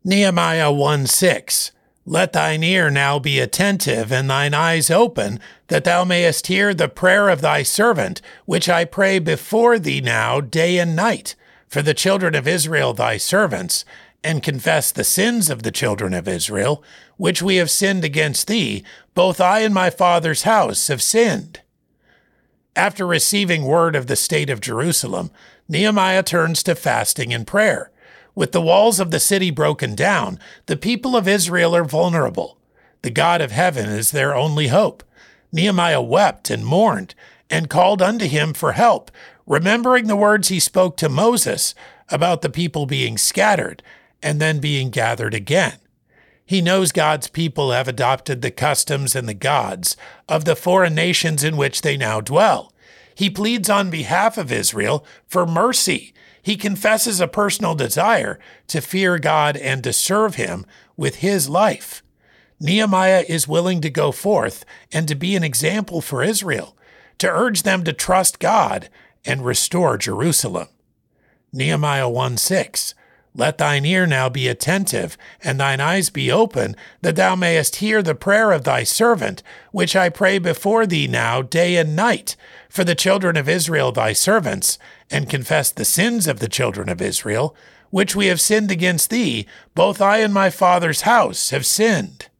Nehemiah 1:6. Let thine ear now be attentive and thine eyes open, that thou mayest hear the prayer of thy servant, which I pray before thee now day and night, for the children of Israel thy servants, and confess the sins of the children of Israel, which we have sinned against thee. Both I and my father's house have sinned. After receiving word of the state of Jerusalem, Nehemiah turns to fasting and prayer. With the walls of the city broken down, the people of Israel are vulnerable. The God of heaven is their only hope. Nehemiah wept and mourned and called unto him for help, remembering the words he spoke to Moses about the people being scattered and then being gathered again. He knows God's people have adopted the customs and the gods of the foreign nations in which they now dwell. He pleads on behalf of Israel for mercy. He confesses a personal desire to fear God and to serve him with his life. Nehemiah is willing to go forth and to be an example for Israel, to urge them to trust God and restore Jerusalem. Nehemiah 1:6. Let thine ear now be attentive, and thine eyes be open, that thou mayest hear the prayer of thy servant, which I pray before thee now day and night, for the children of Israel thy servants, and confess the sins of the children of Israel, which we have sinned against thee. Both I and my father's house have sinned.